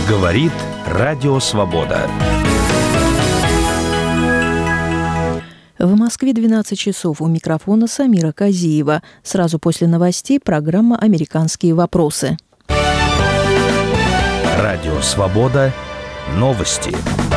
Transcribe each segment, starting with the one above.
Говорит Радио Свобода. В Москве 12 часов. У микрофона Самира Казиева. Сразу после новостей программа «Американские вопросы». Радио Свобода. Новости.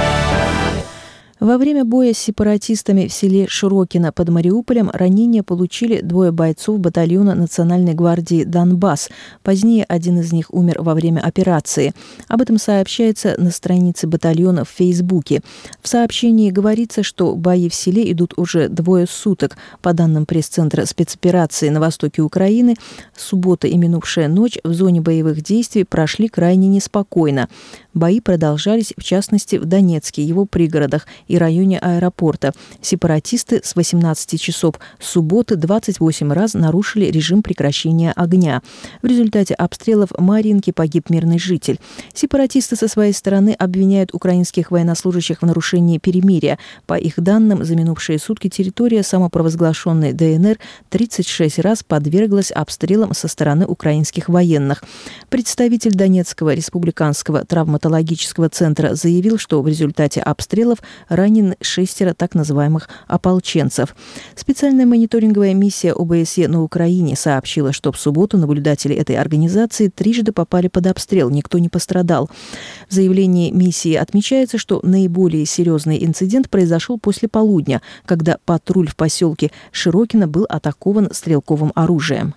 Во время боя с сепаратистами в селе Широкино под Мариуполем ранения получили 2 бойцов батальона Национальной гвардии «Донбасс». Позднее один из них умер во время операции. Об этом сообщается на странице батальона в Фейсбуке. В сообщении говорится, что бои в селе идут уже 2 суток. По данным пресс-центра спецоперации на востоке Украины, суббота и минувшая ночь в зоне боевых действий прошли крайне неспокойно. Бои продолжались, в частности, в Донецке, его пригородах и районе аэропорта. Сепаратисты с 18 часов субботы 28 раз нарушили режим прекращения огня. В результате обстрелов Марьинки погиб мирный житель. Сепаратисты со своей стороны обвиняют украинских военнослужащих в нарушении перемирия. По их данным, за минувшие сутки территория самопровозглашенной ДНР 36 раз подверглась обстрелам со стороны украинских военных. Представитель Донецкого республиканского травматологического центра заявил, что в результате обстрелов ранены 6 так называемых ополченцев. Специальная мониторинговая миссия ОБСЕ на Украине сообщила, что в субботу наблюдатели этой организации трижды попали под обстрел, никто не пострадал. В заявлении миссии отмечается, что наиболее серьезный инцидент произошел после полудня, когда патруль в поселке Широкино был атакован стрелковым оружием.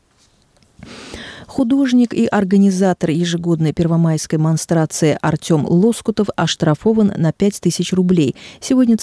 Художник и организатор ежегодной первомайской монстрации Артем Лоскутов оштрафован на 5000 рублей. Сегодня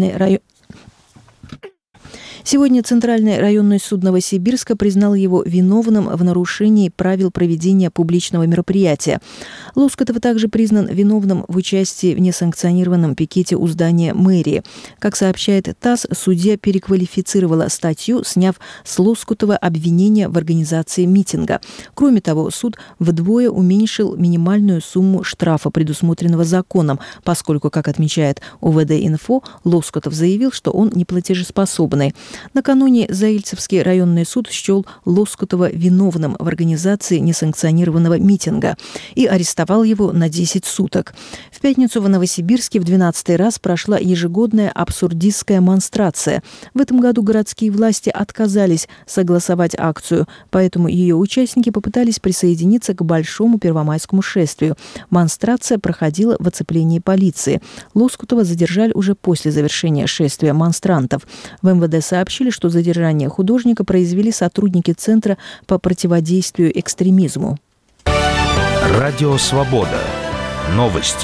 Центральный районный суд Новосибирска признал его виновным в нарушении правил проведения публичного мероприятия. Лоскутов также признан виновным в участии в несанкционированном пикете у здания мэрии. Как сообщает ТАСС, судья переквалифицировала статью, сняв с Лоскутова обвинение в организации митинга. Кроме того, суд вдвое уменьшил минимальную сумму штрафа, предусмотренного законом, поскольку, как отмечает ОВД-инфо, Лоскутов заявил, что он неплатежеспособный. Накануне Заильцевский районный суд счел Лоскутова виновным в организации несанкционированного митинга и арестовал его на 10 суток. В пятницу в Новосибирске в 12-й раз прошла ежегодная абсурдистская монстрация. В этом году городские власти отказались согласовать акцию, поэтому ее участники попытались присоединиться к большому первомайскому шествию. Монстрация проходила в оцеплении полиции. Лоскутова задержали уже после завершения шествия монстрантов. В МВД сообщили, что задержание художника произвели сотрудники Центра по противодействию экстремизму. Радио Свобода. Новости.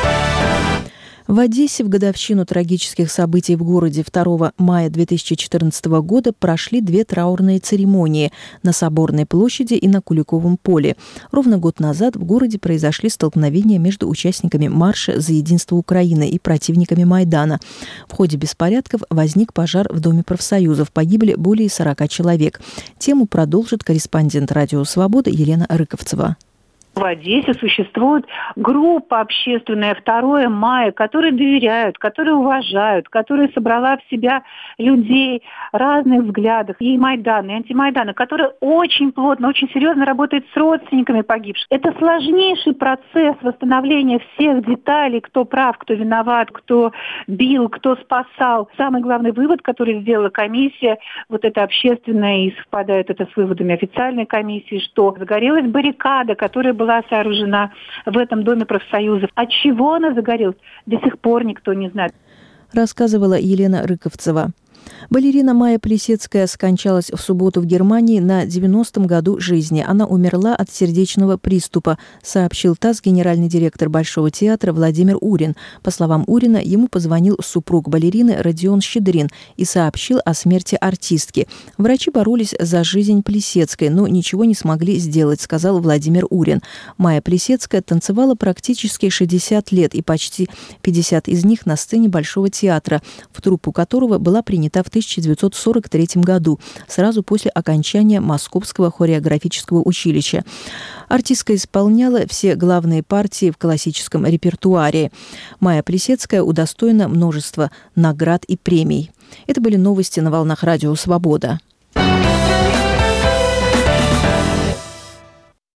В Одессе в годовщину трагических событий в городе 2 мая 2014 года прошли 2 траурные церемонии на Соборной площади и на Куликовом поле. Ровно год назад в городе произошли столкновения между участниками марша за единство Украины и противниками Майдана. В ходе беспорядков возник пожар в Доме профсоюзов. Погибли более 40 человек. Тему продолжит корреспондент Радио Свобода Елена Рыковцева. В Одессе существует группа общественная 2 мая, которые доверяют, которые уважают, которая собрала в себя людей разных взглядов, и Майдана, и антимайдана, которая очень плотно, очень серьезно работает с родственниками погибших. Это сложнейший процесс восстановления всех деталей, кто прав, кто виноват, кто бил, кто спасал. Самый главный вывод, который сделала комиссия, вот эта общественная, и совпадает это с выводами официальной комиссии, что загорелась баррикада, которая была сооружена в этом Доме профсоюзов. От чего она загорелась, до сих пор никто не знает. Рассказывала Елена Рыковцева. Балерина Майя Плисецкая скончалась в субботу в Германии на 90-м году жизни. Она умерла от сердечного приступа, сообщил ТАСС генеральный директор Большого театра Владимир Урин. По словам Урина, ему позвонил супруг балерины Родион Щедрин и сообщил о смерти артистки. Врачи боролись за жизнь Плисецкой, но ничего не смогли сделать, сказал Владимир Урин. Майя Плисецкая танцевала практически 60 лет, и почти 50 из них на сцене Большого театра, в труппу которого была принята в 1943 году, сразу после окончания Московского хореографического училища. Артистка исполняла все главные партии в классическом репертуаре. Майя Плисецкая удостоена множества наград и премий. Это были новости на волнах Радио Свобода.